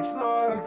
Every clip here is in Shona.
Slur.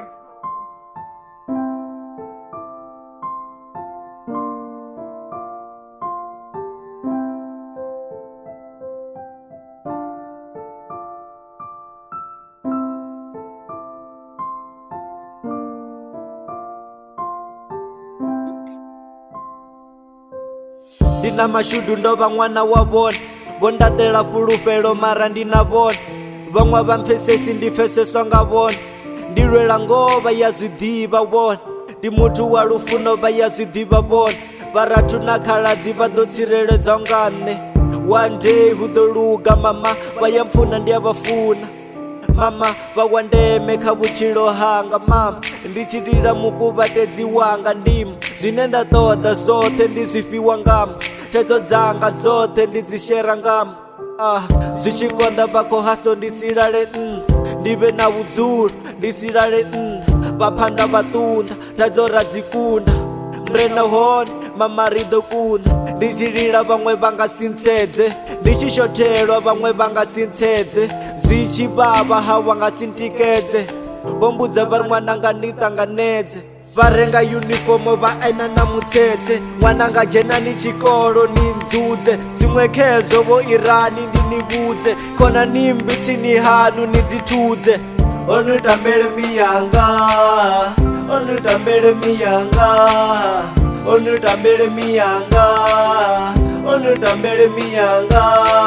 Ndina mashudu ndova mwana wa vona vondatela fulufhelo mara ndina vona vhaṅwe vha mpfesesi ndi pfeseswa nga vona ndi lwela ngova ya zwiḓivha vona ndi muthu wa lufuno vha ya zwiḓivha vona vharathu na khaladzi vha ḓo tsireledzwa nga nṋe one day hu ḓo luga mama vha ya mpfuna ndi a vha funa mama vha wa ndeme kha vhutshilo hanga mama ndi tshi lila mukuvhatedzi wanga ndimo zwine nda ṱoḓa zwoṱhe ndi zwifhiwa ngam thaidzo dzanga dzoṱhe ndi dzi shera ngam zwi tshi konḓa vha khou haso ndi silale ndi vhe na vhudzulo ndi silale vha phanḓa vha ṱunḓa thaidzo ra dzi kunda mrena hone mama ri ḓo kunda ndi tshi lila vhaṅwe vha nga si ntsedze ndi tshi shothelwa vhaṅwe vha nga si ntsedze zwi tshi vhavha hawa nga si ntikedze vho mbudza vha ri ṅwananga ndi ṱanganedze vha renga yunifomo vha aina na mutsetse ṅwananga dzhenani tshikolo ni ndzudze dziṅwe khezo vho irani ndi ni vhudze khona nimbi tsini hanu ni dzi thudze onu tambele miyanga onu tambele miyanga onu tambele miyanga onu tambele miyanga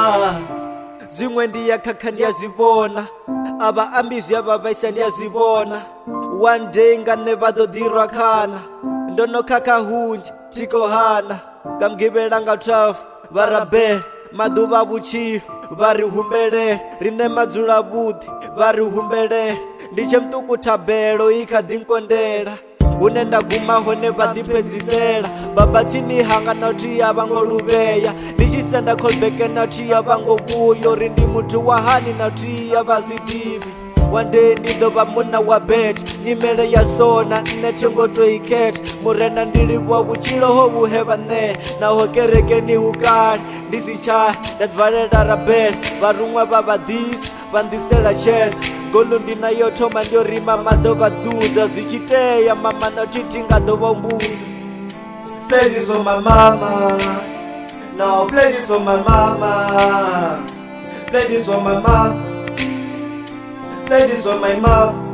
zwiṅwe ndi ya khakha ndi ya zwivhona avha ambi zwi a vha vhaisa ndi ya zwivhona one day nga nṋe vha ḓo ḓirwa khana ndo no khakha hunzhi thiko hana nga mugivhela nga 12 vha rabele maḓuvha a vhutshilo vha ri humbelele riṋe madzula vhuḓi vha ri humbelele ndi tshe muṱuku thabelo i kha ḓi nkondela hune nda guma hone vha ḓifhedzisela baba tsini hanga na thiya vha ngo luvheya ndi tshi senda callback na thiya vha ngo vhuya uri ndi muthu wa hani na thiya vha zwiḓivhi one day ndi ḓo vha munna wa bet nyimele ya sona nṋe thingo to i khetha murena ndi livhuwa vhutshilo ho vhuhevha nṋe naho kerekeni hu kale ndi si tshaya nda ḓivalela rabele vharuṅwa vha vhaḓisi vha nḓisela chesa golo ndi na yo thoma ndi yo rima maḓo vha dzudza zwi tshi tea mama na thithi nga ḓo vha umbudza play this for my mama no play this for my mama play this for my mom play this for my mom